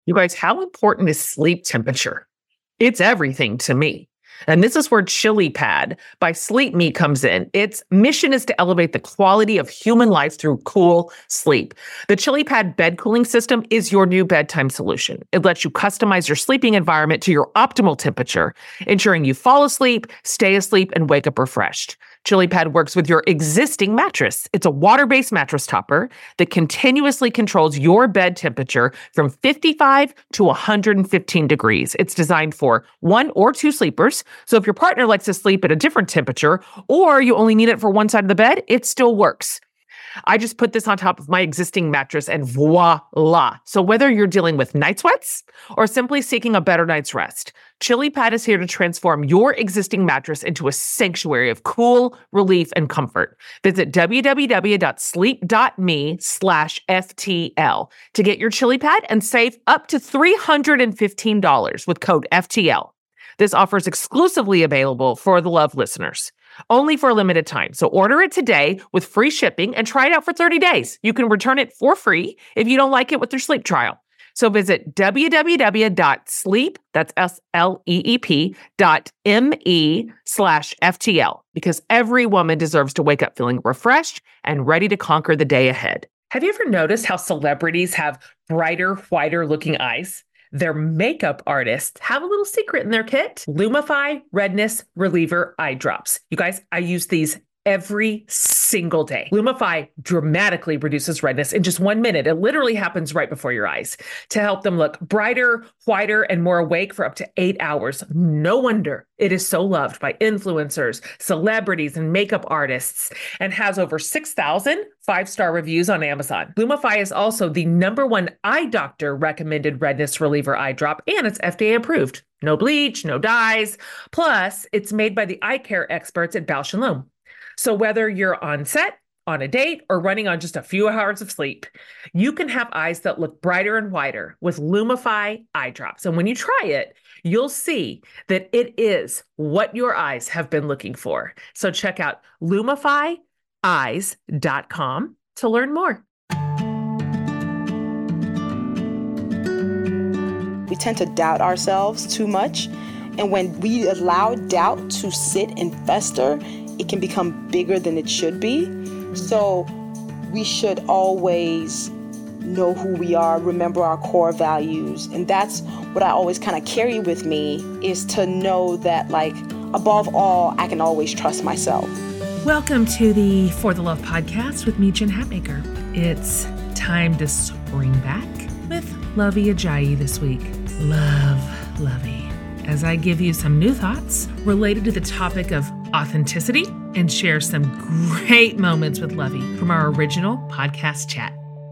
You guys, how important is sleep temperature? It's everything to me. And this is where ChiliPad by Sleep Me comes in. Its mission is to elevate the quality of human life through cool sleep. The ChiliPad bed cooling system is your new bedtime solution. It lets you customize your sleeping environment to your optimal temperature, ensuring you fall asleep, stay asleep, and wake up refreshed. ChiliPad works with your existing mattress. It's a water-based mattress topper that continuously controls your bed temperature from 55 to 115 degrees. It's designed for 1 or 2 sleepers. So if your partner likes to sleep at a different temperature, or you only need it for one side of the bed, it still works. I just put this on top of my existing mattress and voila. So whether you're dealing with night sweats or simply seeking a better night's rest, ChiliPad is here to transform your existing mattress into a sanctuary of cool, relief, and comfort. Visit www.sleep.me/FTL to get your ChiliPad and save up to $315 with code FTL. This offer is exclusively available for the Love listeners, only for a limited time. So order it today with free shipping and try it out for 30 days. You can return it for free if you don't like it with your sleep trial. So visit www.sleep, that's sleep.me/FTL, because every woman deserves to wake up feeling refreshed and ready to conquer the day ahead. Have you ever noticed how celebrities have brighter, whiter looking eyes? Their makeup artists have a little secret in their kit: Lumify Redness Reliever Eye Drops. You guys, I use these every single day. Lumify dramatically reduces redness in just 1 minute. It literally happens right before your eyes to help them look brighter, whiter, and more awake for up to 8 hours. No wonder it is so loved by influencers, celebrities, and makeup artists, and has over 6,000 5-star reviews on Amazon. Lumify is also the #1 eye doctor recommended redness reliever eye drop, and it's FDA approved. No bleach, no dyes. Plus, it's made by the eye care experts at Bausch & Lomb. So whether you're on set, on a date, or running on just a few hours of sleep, you can have eyes that look brighter and whiter with Lumify eye drops. And when you try it, you'll see that it is what your eyes have been looking for. So check out LumifyEyes.com to learn more. We tend to doubt ourselves too much. And when we allow doubt to sit and fester, it can become bigger than it should be. So we should always know who we are, remember our core values. And that's what I always kind of carry with me, is to know that, like, above all, I can always trust myself. Welcome to the For the Love podcast with me, Jen Hatmaker. It's time to spring back with Lovey Ajayi this week. Love, Lovey, as I give you some new thoughts related to the topic of authenticity and share some great moments with Lovey from our original podcast chat.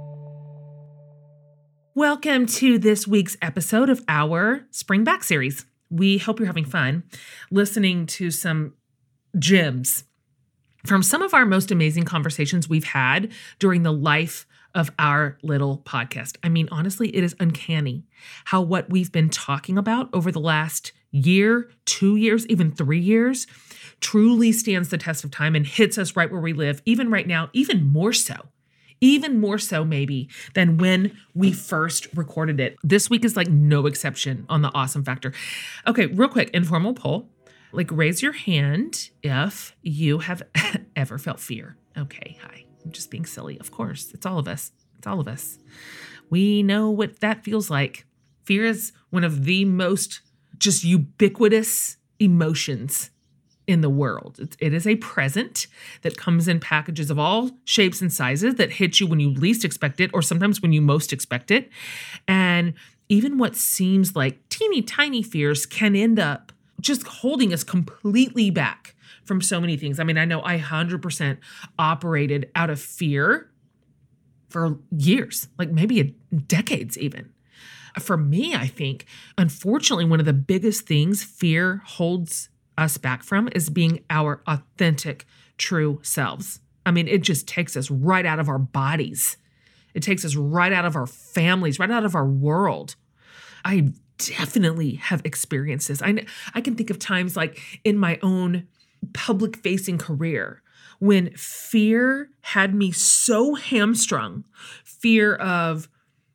Welcome to this week's episode of our Spring Back series. We hope you're having fun listening to some gems from some of our most amazing conversations we've had during the life of our little podcast. I mean, honestly, it is uncanny how what we've been talking about over the last year, 2 years, even 3 years, truly stands the test of time and hits us right where we live, even right now, even more so maybe than when we first recorded it. This week is like no exception on the awesome factor. Okay, real quick, informal poll. Like, raise your hand if you have ever felt fear. Okay, hi. I'm just being silly. Of course, it's all of us. We know what that feels like. Fear is one of the most just ubiquitous emotions in the world. It is a present that comes in packages of all shapes and sizes that hit you when you least expect it, or sometimes when you most expect it. And even what seems like teeny tiny fears can end up just holding us completely back from so many things. I mean, I know I 100% operated out of fear for years, like maybe decades even. For me, I think, unfortunately, one of the biggest things fear holds us back from is being our authentic, true selves. I mean, it just takes us right out of our bodies. It takes us right out of our families, right out of our world. I definitely have experienced this. I can think of times like in my own public-facing career when fear had me so hamstrung, fear of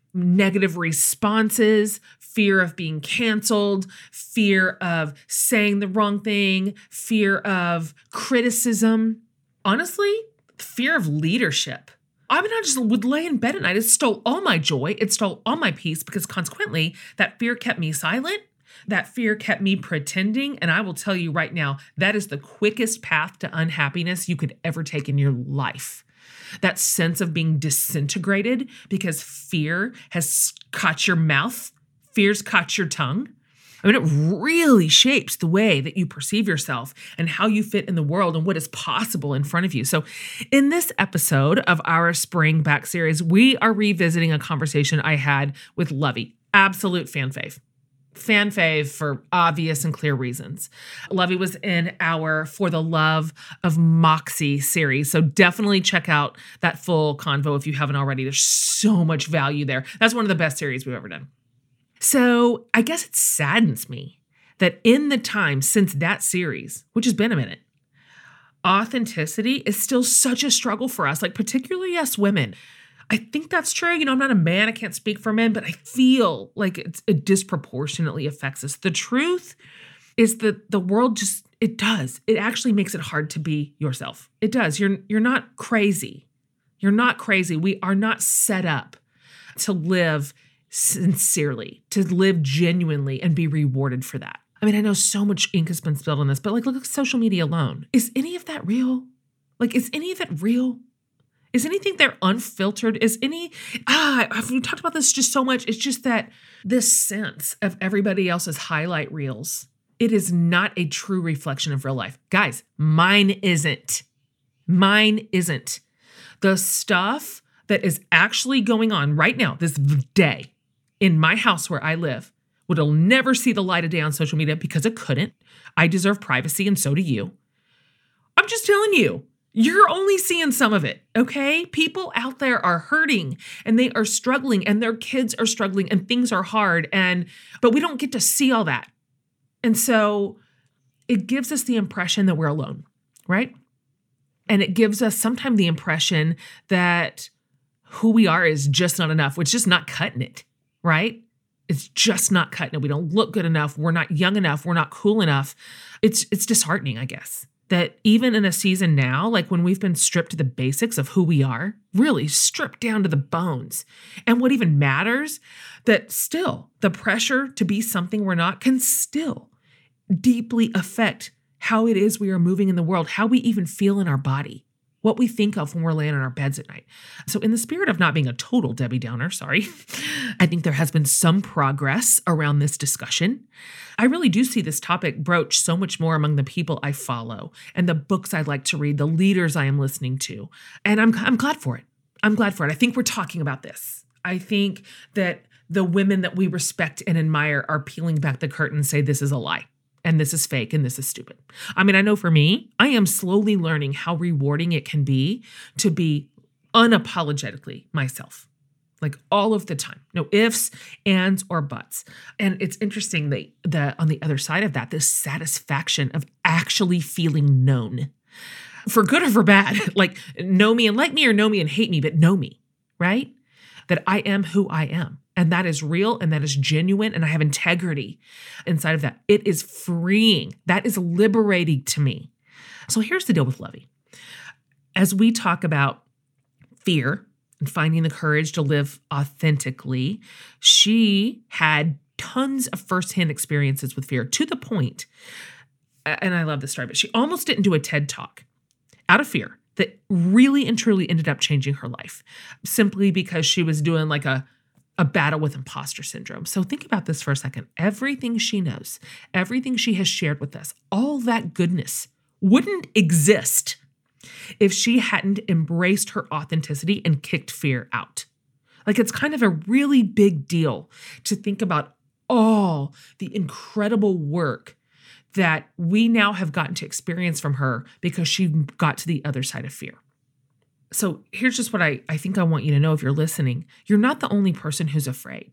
negative responses, fear of being canceled, fear of saying the wrong thing, fear of criticism. Honestly, fear of leadership. I mean, I just would lay in bed at night. It stole all my joy. It stole all my peace because consequently, that fear kept me silent. That fear kept me pretending. And I will tell you right now, that is the quickest path to unhappiness you could ever take in your life. That sense of being disintegrated because fear has caught your mouth, fear's caught your tongue. I mean, it really shapes the way that you perceive yourself and how you fit in the world and what is possible in front of you. So in this episode of our Spring Back series, we are revisiting a conversation I had with Lovey, absolute fan fave. Fan fave for obvious and clear reasons. Lovey was in our For the Love of Moxie series. So definitely check out that full convo if you haven't already. There's so much value there. That's one of the best series we've ever done. So I guess it saddens me that in the time since that series, which has been a minute, authenticity is still such a struggle for us, like particularly us women. I think that's true. I'm not a man. I can't speak for men, but I feel like it disproportionately affects us. The truth is that the world it does. It actually makes it hard to be yourself. It does. You're not crazy. You're not crazy. We are not set up to live sincerely, to live genuinely and be rewarded for that. I mean, I know so much ink has been spilled on this, but look at social media alone. Is any of that real? Is any of it real? Is anything there unfiltered? We talked about this just so much. It's just that this sense of everybody else's highlight reels, it is not a true reflection of real life. Guys, mine isn't. Mine isn't. The stuff that is actually going on right now, this day, in my house where I live, it'll never see the light of day on social media because it couldn't. I deserve privacy and so do you. I'm just telling you. You're only seeing some of it, okay? People out there are hurting and they are struggling and their kids are struggling and things are hard but we don't get to see all that. And so it gives us the impression that we're alone, right? And it gives us sometimes the impression that who we are is just not enough. It's just not cutting it, right? It's just not cutting it. We don't look good enough. We're not young enough. We're not cool enough. It's disheartening, I guess. That even in a season now, like when we've been stripped to the basics of who we are, really stripped down to the bones, and what even matters, that still the pressure to be something we're not can still deeply affect how it is we are moving in the world, how we even feel in our body, what we think of when we're laying on our beds at night. So in the spirit of not being a total Debbie Downer, I think there has been some progress around this discussion. I really do see this topic broached so much more among the people I follow and the books I like to read, the leaders I am listening to. And I'm glad for it. I'm glad for it. I think we're talking about this. I think that the women that we respect and admire are peeling back the curtain and say this is a lie. And this is fake and this is stupid. I mean, I know for me, I am slowly learning how rewarding it can be to be unapologetically myself, like all of the time. No ifs, ands, or buts. And it's interesting that on the other side of that, this satisfaction of actually feeling known, for good or for bad, like know me and like me or know me and hate me, but know me, right? That I am who I am. And that is real and that is genuine and I have integrity inside of that. It is freeing. That is liberating to me. So here's the deal with Lovey. As we talk about fear and finding the courage to live authentically, she had tons of firsthand experiences with fear to the point, and I love this story, but she almost didn't do a TED Talk out of fear that really and truly ended up changing her life simply because she was doing like a battle with imposter syndrome. So think about this for a second. Everything she knows, everything she has shared with us, all that goodness wouldn't exist if she hadn't embraced her authenticity and kicked fear out. Like it's kind of a really big deal to think about all the incredible work that we now have gotten to experience from her because she got to the other side of fear. So here's just what I think I want you to know if you're listening. You're not the only person who's afraid.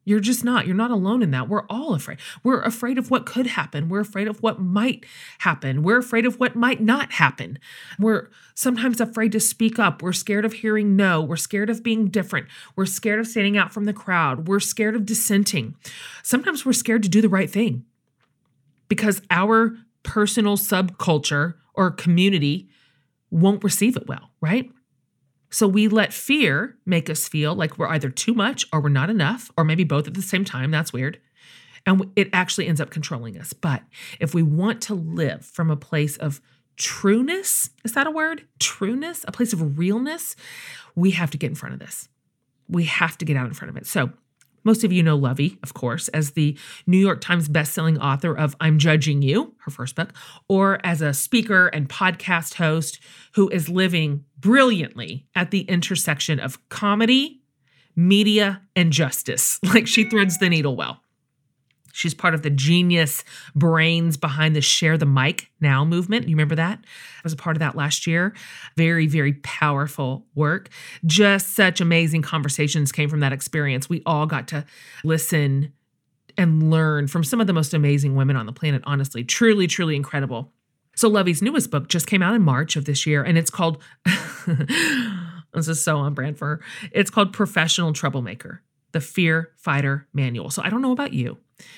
You're just not. You're not alone in that. We're all afraid. We're afraid of what could happen. We're afraid of what might happen. We're afraid of what might not happen. We're sometimes afraid to speak up. We're scared of hearing no. We're scared of being different. We're scared of standing out from the crowd. We're scared of dissenting. Sometimes we're scared to do the right thing because our personal subculture or community won't receive it well, right? So we let fear make us feel like we're either too much or we're not enough, or maybe both at the same time. That's weird. And it actually ends up controlling us. But if we want to live from a place of trueness, is that a word? Trueness, a place of realness, we have to get in front of this. We have to get out in front of it. So most of you know Lovey, of course, as the New York Times bestselling author of I'm Judging You, her first book, or as a speaker and podcast host who is living brilliantly at the intersection of comedy, media, and justice. Like she threads the needle well. She's part of the genius brains behind the Share the Mic Now movement. You remember that? I was a part of that last year. Very, very powerful work. Just such amazing conversations came from that experience. We all got to listen and learn from some of the most amazing women on the planet, honestly. Truly, truly incredible. So Lovey's newest book just came out in March of this year, and it's called, this is so on brand for her, it's called Professional Troublemaker, the Fear Fighter Manual. So I don't know about you,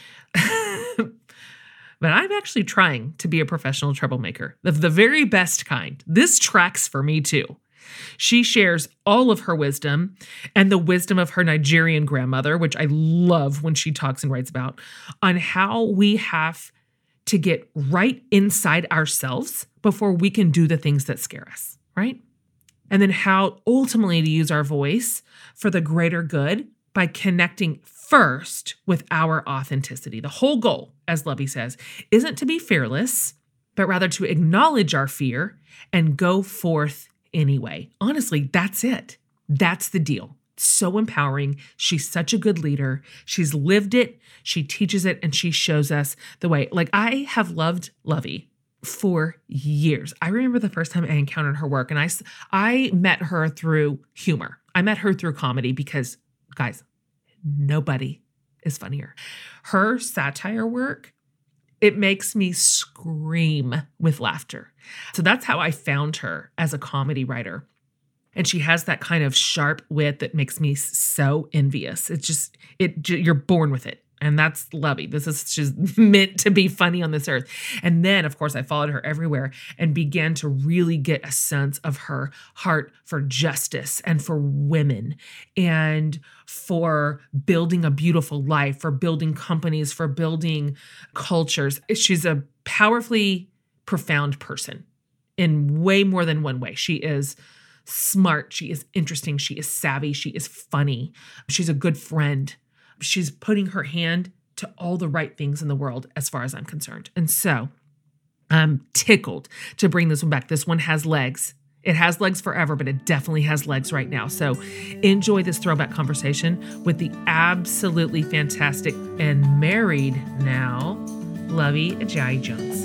but I'm actually trying to be a professional troublemaker, the very best kind. This tracks for me too. She shares all of her wisdom and the wisdom of her Nigerian grandmother, which I love when she talks and writes about, on how we have to get right inside ourselves before we can do the things that scare us, right? And then how ultimately to use our voice for the greater good by connecting first with our authenticity. The whole goal, as Lovey says, isn't to be fearless, but rather to acknowledge our fear and go forth anyway. Honestly, that's it. That's the deal. So empowering. She's such a good leader. She's lived it. She teaches it and she shows us the way. Like I have loved Lovey for years. I remember the first time I encountered her work and I met her through humor. I met her through comedy because, guys, nobody is funnier. Her satire work, it makes me scream with laughter. So that's how I found her as a comedy writer. And she has that kind of sharp wit that makes me so envious. It's just, you're born with it. And that's Lovey. She's meant to be funny on this earth. And then, of course, I followed her everywhere and began to really get a sense of her heart for justice and for women and for building a beautiful life, for building companies, for building cultures. She's a powerfully profound person in way more than one way. She is smart. She is interesting. She is savvy. She is funny. She's a good friend. She's putting her hand to all the right things in the world as far as I'm concerned. And so I'm tickled to bring this one back. This one has legs. It has legs forever, but it definitely has legs right now. So enjoy this throwback conversation with the absolutely fantastic and married now, Lovey Ajayi-Jones.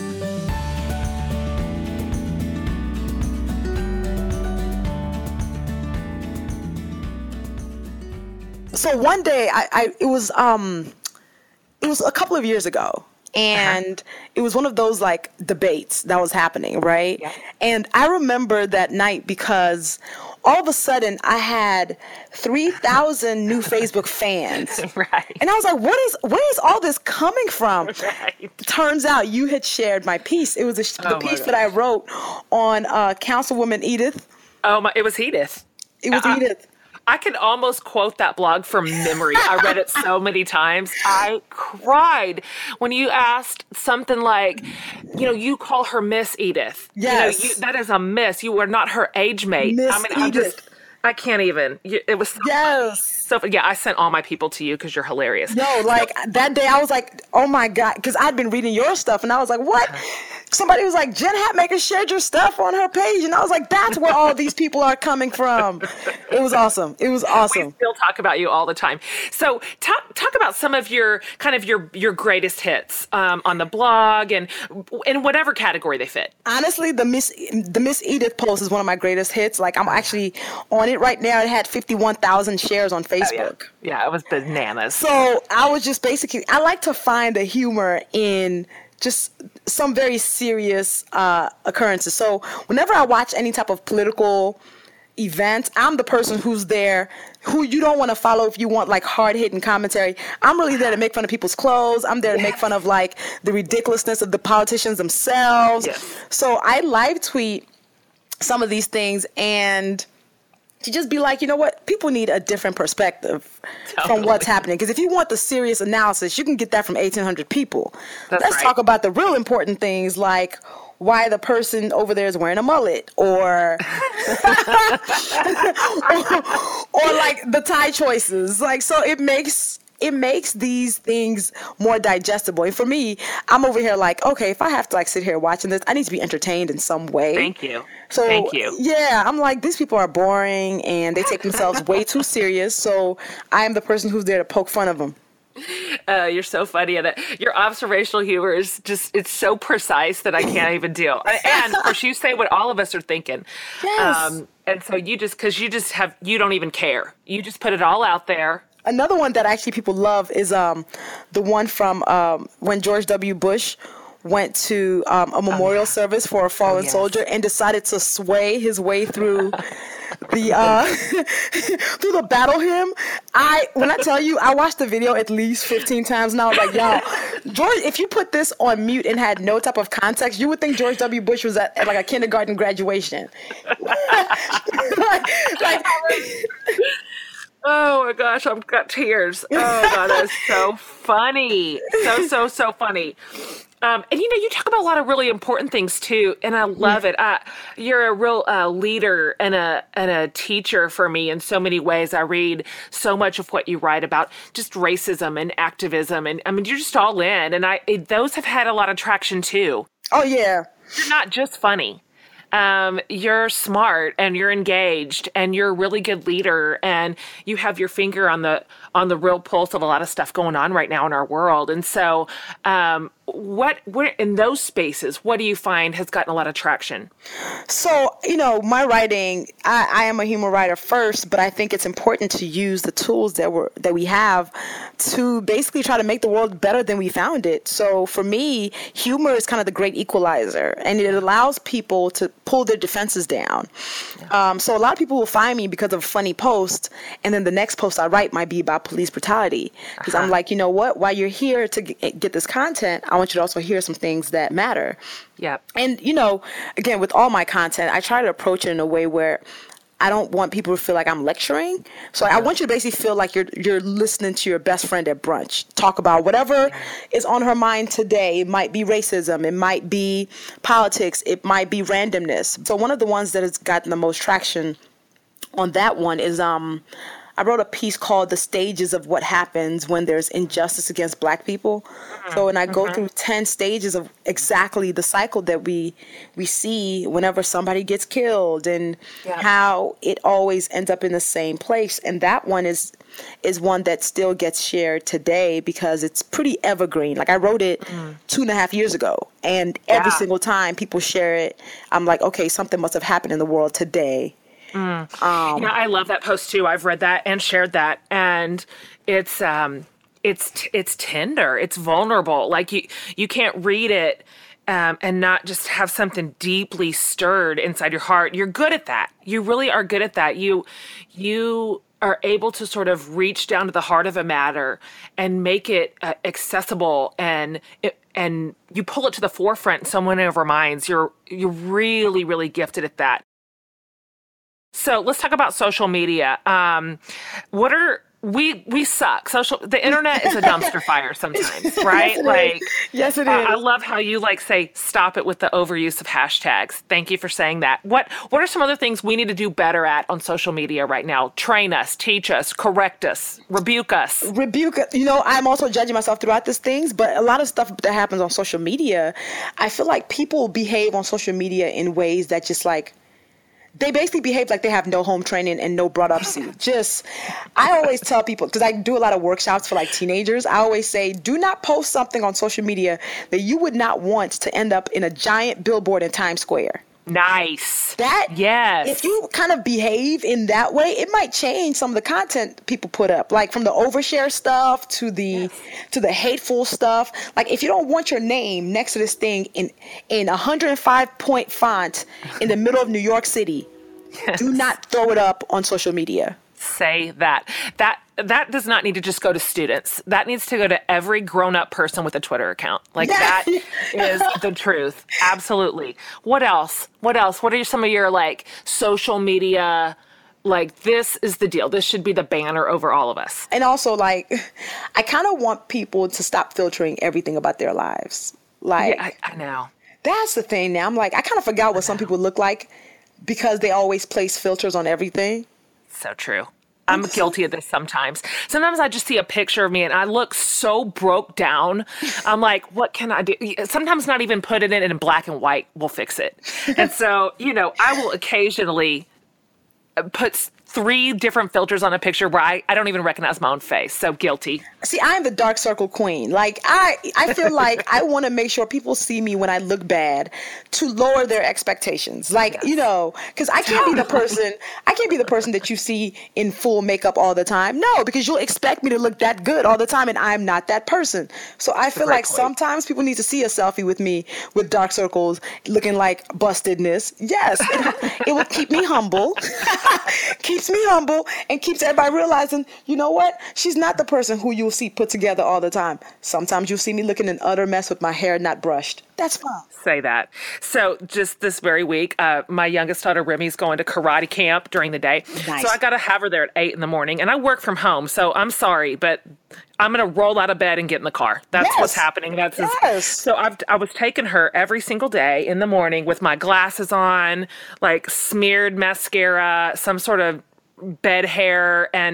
So one day, it was a couple of years ago, and it was one of those like debates that was happening, right? Yeah. And I remember that night because all of a sudden I had 3,000 new Facebook fans, right? And I was like, where is all this coming from? Right. Turns out you had shared my piece. It was the piece that I wrote on Councilwoman Edith. It was Edith. It was Edith. I can almost quote that blog from memory. I read it so many times. I cried when you asked something like, you call her Miss Edith. Yes. That is a miss. You are not her age mate. Miss Edith. I can't even. It was so yes. So yeah, I sent all my people to you because you're hilarious. No, like that day I was like, oh my God, because I'd been reading your stuff and I was like, what? Somebody was like, Jen Hatmaker shared your stuff on her page. And I was like, that's where all these people are coming from. It was awesome. It was awesome. We still talk about you all the time. So talk about some of your your greatest hits on the blog and in whatever category they fit. Honestly, the Miss Edith post is one of my greatest hits. Like I'm actually on it right now. It had 51,000 shares on Facebook. Yeah, it was bananas. So I was just basically, I like to find the humor in just some very serious occurrences. So whenever I watch any type of political event, I'm the person who's there, who you don't want to follow if you want like hard-hitting commentary. I'm really there to make fun of people's clothes. I'm there to make fun of like the ridiculousness of the politicians themselves. Yes. So I live tweet some of these things and to just be like, you know what, people need a different perspective from what's happening. Because if you want the serious analysis, you can get that from 1,800 people. Let's talk about the real important things like why the person over there is wearing a mullet or or like the tie choices. Like, so it makes these things more digestible. And for me, I'm over here like, okay, if I have to like sit here watching this, I need to be entertained in some way. Thank you. So, thank you. Yeah, I'm like, these people are boring and they take themselves way too serious. So I am the person who's there to poke fun of them. You're so funny at it. Your observational humor is just, it's so precise that I can't even deal. And of course you say what all of us are thinking. Yes. And so you don't even care. You just put it all out there. Another one that actually people love is the one from when George W. Bush went to a memorial service for a fallen soldier and decided to sway his way through the through the battle hymn. When I tell you, I watched the video at least 15 times now. I was like, y'all, George, if you put this on mute and had no type of context, you would think George W. Bush was at like a kindergarten graduation. like oh my gosh, I've got tears. Oh God, that was so funny. So funny. And you talk about a lot of really important things too, and I love it. You're a real leader and a teacher for me in so many ways. I read so much of what you write about just racism and activism, and I mean you're just all in. And those have had a lot of traction too. Oh yeah, you're not just funny. You're smart and you're engaged and you're a really good leader and you have your finger on the real pulse of a lot of stuff going on right now in our world. And so, what in those spaces, what do you find has gotten a lot of traction? So, my writing, I am a humor writer first, but I think it's important to use the tools that we have to basically try to make the world better than we found it. So for me, humor is kind of the great equalizer, and it allows people to pull their defenses down. So a lot of people will find me because of a funny post, and then the next post I write might be about police brutality. Because I'm like, you know what? While you're here to get this content, I want you to also hear some things that matter. Yeah. And, again, with all my content, I try to approach it in a way where I don't want people to feel like I'm lecturing. So I want you to basically feel like you're listening to your best friend at brunch. Talk about whatever is on her mind today. It might be racism. It might be politics. It might be randomness. So one of the ones that has gotten the most traction on that one is I wrote a piece called The Stages of What Happens When There's Injustice Against Black People. So, and I go through 10 stages of exactly the cycle that we see whenever somebody gets killed and how it always ends up in the same place. And that one is one that still gets shared today because it's pretty evergreen. Like I wrote it 2.5 years ago, and every single time people share it, I'm like, okay, something must have happened in the world today. I love that post too. I've read that and shared that, and it's tender. It's vulnerable. Like you can't read it and not just have something deeply stirred inside your heart. You're good at that. You really are good at that. You are able to sort of reach down to the heart of a matter and make it accessible, and you pull it to the forefront in someone of our minds. You're really, really gifted at that. So let's talk about social media. We suck. The internet is a dumpster fire sometimes, right? Yes, it is. I love how you say stop it with the overuse of hashtags. Thank you for saying that. What are some other things we need to do better at on social media right now? Train us, teach us, correct us, rebuke us. I'm also judging myself throughout these things, but a lot of stuff that happens on social media, I feel like people behave on social media in ways that just they basically behave like they have no home training and no brought up seat. I always tell people, because I do a lot of workshops for teenagers, I always say, do not post something on social media that you would not want to end up in a giant billboard in Times Square. Nice. That, yes. If you kind of behave in that way, it might change some of the content people put up, like from the overshare stuff to the hateful stuff. Like if you don't want your name next to this thing in 105-point font in the middle of New York City, do not throw it up on social media. Say that. That does not need to just go to students. That needs to go to every grown-up person with a Twitter account. Like that is the truth. Absolutely. What else? What are some of your like social media, like this is the deal. This should be the banner over all of us. And also like, I kind of want people to stop filtering everything about their lives. Like, yeah, I know. That's the thing now. I'm like, I kind of forgot what some people look like because they always place filters on everything. So true. I'm guilty of this sometimes. Sometimes I just see a picture of me and I look so broke down. I'm like, what can I do? Sometimes not even put it in black and white will fix it. And so, I will occasionally put 3 different filters on a picture where I don't even recognize my own face. So guilty. See, I am the dark circle queen. Like I feel like I want to make sure people see me when I look bad to lower their expectations. Like, because I can't be the person that you see in full makeup all the time. No, because you'll expect me to look that good all the time and I'm not that person. So I feel like sometimes people need to see a selfie with me with dark circles looking like bustedness. Yes, it will keep me humble. Keeps me humble and keeps everybody realizing, you know what? She's not the person who you'll see put together all the time. Sometimes you'll see me looking an utter mess with my hair not brushed. That's fine. Say that. So just this very week, my youngest daughter, Remy's going to karate camp during the day. Nice. So I got to have her there at 8 a.m. and I work from home. So I'm sorry, but I'm going to roll out of bed and get in the car. That's what's happening. So I was taking her every single day in the morning with my glasses on, like smeared mascara, some sort of bed hair. And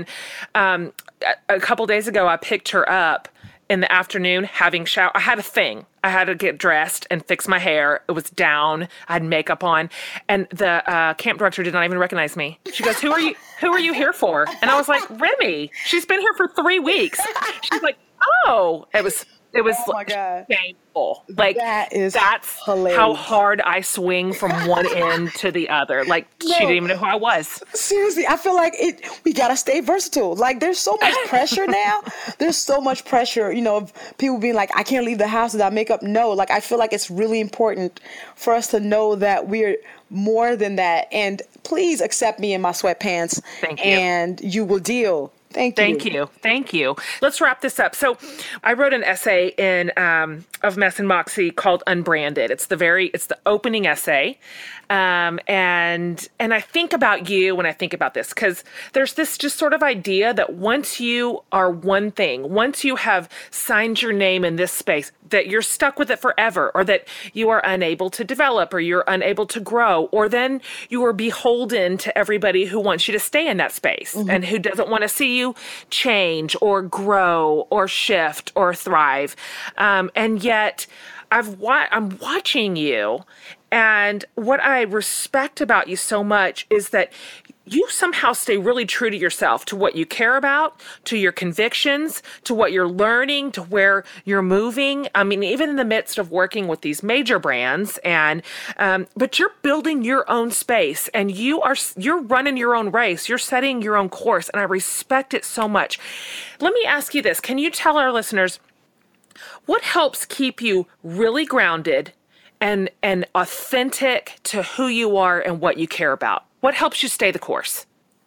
a couple days ago, I picked her up in the afternoon having shower. I had a thing. I had to get dressed and fix my hair. It was down. I had makeup on. And the camp director did not even recognize me. She goes, who are you here for? And I was like, Remy. She's been here for 3 weeks. She's like, oh. It was oh my God. Shameful. Like that's hilarious. How hard I swing from one end to the other. Like she didn't even know who I was. Seriously, I feel like we gotta stay versatile. Like there's so much pressure now. There's so much pressure, of people being like, I can't leave the house without makeup. No, like I feel like it's really important for us to know that we're more than that. And please accept me in my sweatpants. Thank you. And you will deal. Thank you. Let's wrap this up. So I wrote an essay in of Mess and Moxie called Unbranded. It's the opening essay. And I think about you when I think about this, because there's this just sort of idea that once you are one thing, once you have signed your name in this space, that you're stuck with it forever, or that you are unable to develop, or you're unable to grow, or then you are beholden to everybody who wants you to stay in that space and who doesn't want to see you change or grow or shift or thrive. And yet I'm watching you, and what I respect about you so much is that you somehow stay really true to yourself, to what you care about, to your convictions, to what you're learning, to where you're moving. I mean, even in the midst of working with these major brands, but you're building your own space, and you're running your own race. You're setting your own course, and I respect it so much. Let me ask you this. Can you tell our listeners what helps keep you really grounded and authentic to who you are and what you care about? What helps you stay the course?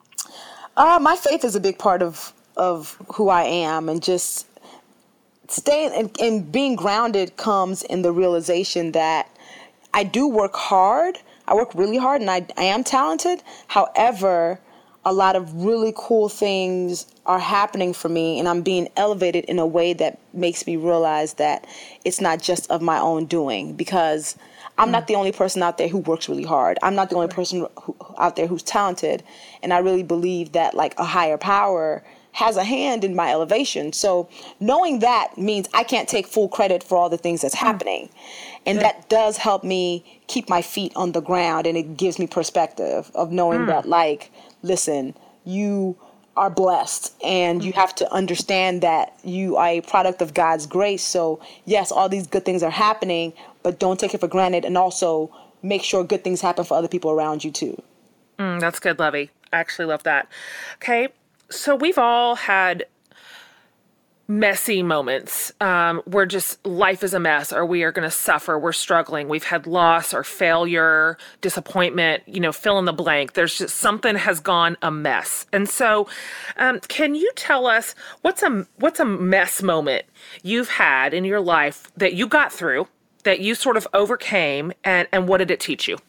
My faith is a big part of who I am, and just staying and being grounded comes in the realization that I do work hard. I work really hard, and I am talented. However, a lot of really cool things are happening for me, and I'm being elevated in a way that makes me realize that it's not just of my own doing, because I'm not the only person out there who works really hard. I'm not the only person out there who's talented. And I really believe that like a higher power has a hand in my elevation. So knowing that means I can't take full credit for all the things that's happening. And that does help me keep my feet on the ground. And it gives me perspective of knowing that, like, listen, you are blessed, and you have to understand that you are a product of God's grace. So yes, all these good things are happening, but don't take it for granted. And also make sure good things happen for other people around you too. That's good, Lovey. I actually love that. Okay, so we've all had messy moments where just life is a mess, or we are going to suffer, we're struggling, we've had loss or failure, disappointment, fill in the blank. There's just something has gone a mess. And so can you tell us what's a mess moment you've had in your life that you got through, that you sort of overcame, and what did it teach you?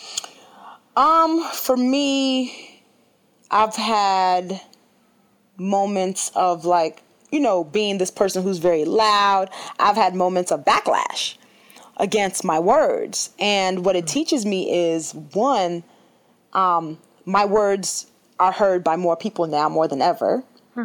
For me, I've had moments of being this person who's very loud. I've had moments of backlash against my words. And what it teaches me is, one, my words are heard by more people now more than ever.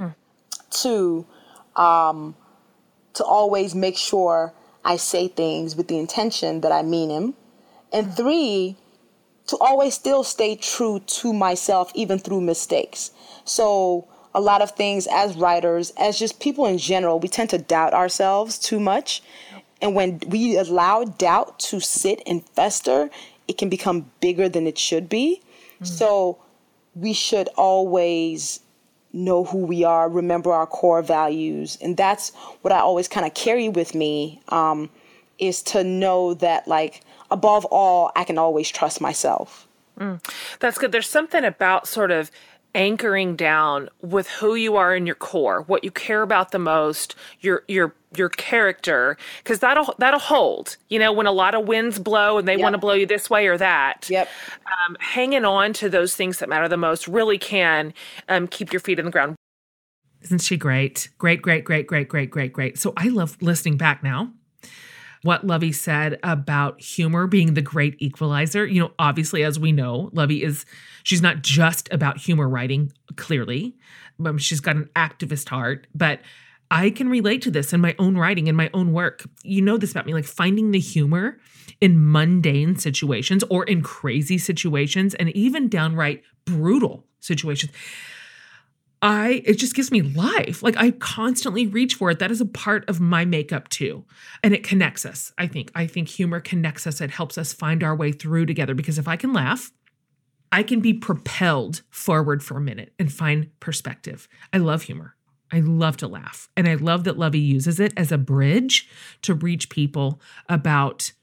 Two, to always make sure I say things with the intention that I mean them. And three, to always still stay true to myself, even through mistakes. So a lot of things as writers, as just people in general, we tend to doubt ourselves too much. And when we allow doubt to sit and fester, it can become bigger than it should be. So we should always know who we are, remember our core values. And that's what I always kind of carry with me, is to know that, above all, I can always trust myself. That's good. There's something about sort of anchoring down with who you are in your core, what you care about the most, your character, because that'll hold. When a lot of winds blow and they want to blow you this way or that. Hanging on to those things that matter the most really can keep your feet in the ground. Isn't she great? Great. So I love listening back now. What Lovey said about humor being the great equalizer. Obviously, as we know, Lovey she's not just about humor writing, clearly. She's got an activist heart, but I can relate to this in my own writing, in my own work. You know this about me, finding the humor in mundane situations or in crazy situations and even downright brutal situations. It just gives me life. I constantly reach for it. That is a part of my makeup too. And it connects us, I think. I think humor connects us. It helps us find our way through together, because if I can laugh, I can be propelled forward for a minute and find perspective. I love humor. I love to laugh. And I love that Lovey uses it as a bridge to reach people about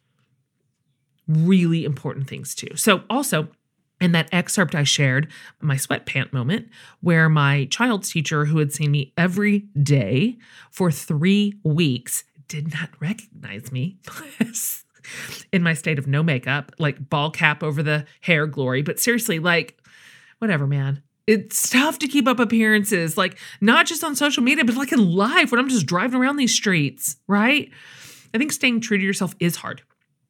really important things too. So also, in that excerpt I shared, my sweatpant moment, where my child's teacher, who had seen me every day for 3 weeks, did not recognize me in my state of no makeup, ball cap over the hair glory. But seriously, whatever, man. It's tough to keep up appearances, not just on social media, but in life when I'm just driving around these streets, right? I think staying true to yourself is hard.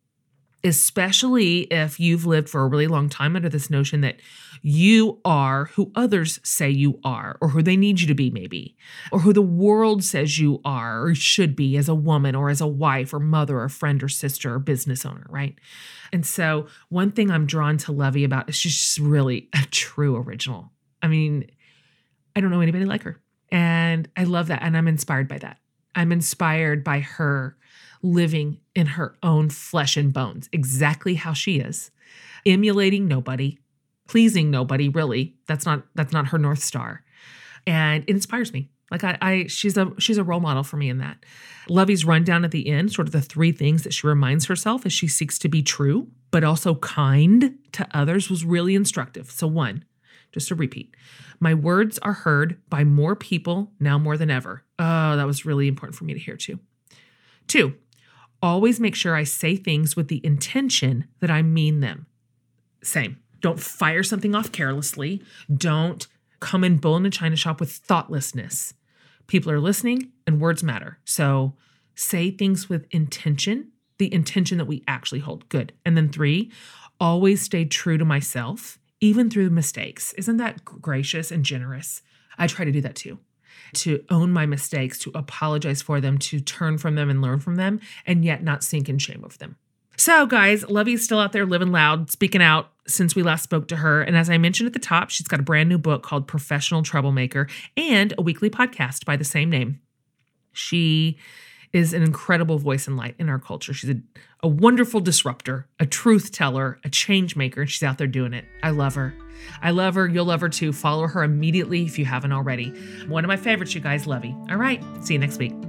Especially if you've lived for a really long time under this notion that you are who others say you are, or who they need you to be maybe, or who the world says you are or should be as a woman or as a wife or mother or friend or sister or business owner, right? And so one thing I'm drawn to Lovey about is she's just really a true original. I mean, I don't know anybody like her. And I love that. And I'm inspired by that. I'm inspired by her living in her own flesh and bones, exactly how she is, emulating nobody, pleasing nobody, really. That's not her North Star. And it inspires me. She's a role model for me in that. Lovey's rundown at the end, sort of the 3 things that she reminds herself as she seeks to be true, but also kind to others, was really instructive. So 1, just to repeat, my words are heard by more people now more than ever. Oh, that was really important for me to hear too. 2, always make sure I say things with the intention that I mean them. Same. Don't fire something off carelessly. Don't come and bull in a china shop with thoughtlessness. People are listening and words matter. So say things with intention, the intention that we actually hold. Good. And then 3, always stay true to myself, even through mistakes. Isn't that gracious and generous? I try to do that too. To own my mistakes, to apologize for them, to turn from them and learn from them, and yet not sink in shame over them. So guys, Lovey's still out there living loud, speaking out since we last spoke to her. And as I mentioned at the top, she's got a brand new book called Professional Troublemaker and a weekly podcast by the same name. She is an incredible voice and light in our culture. She's a wonderful disruptor, a truth teller, a change maker, and she's out there doing it. I love her. I love her. You'll love her too. Follow her immediately if you haven't already. One of my favorites, you guys. Love you. All right. See you next week.